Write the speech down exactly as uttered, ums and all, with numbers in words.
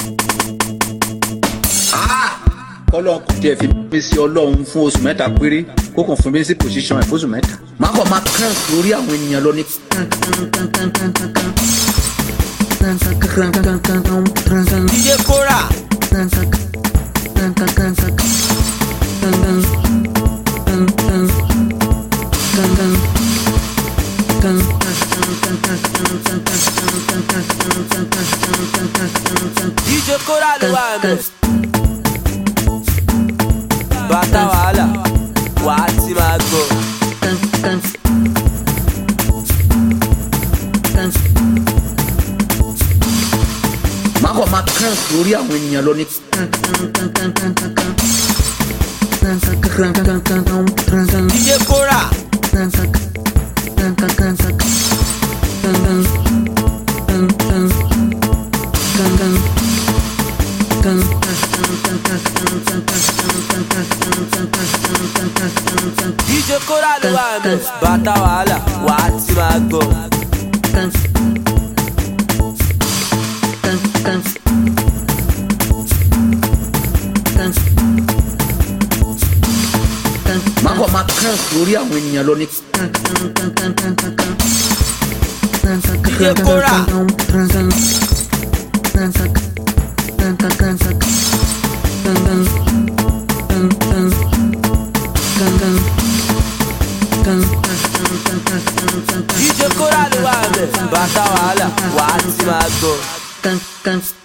Ọlọ́run kò tiẹ̀ fi mí sí Ọlọ́run fún oṣù mẹ́ta péré kó kàn fún mi sí position ẹ̀ fóṣù mẹ́ta. Má kàn máa kàn lórí àwọn ènìyàn lọ ní. D J Kora. D J Kora ló wà mẹ́. Bàtà wàhálà wà á ti máa gbọ́. Má kàn máa kàn lórí àwọn ènìyàn lọ ní. D J Kora. D J Kora ló wà mẹ́. Bàtà wàhálà wà á ti máa gbọ́. Má kàn máa kàn lórí àwọn ènìyàn lọ ní. D J Kora. D J Kora ló wà mẹ́. Bàtà wàhálà wà á ti máa gbọ́.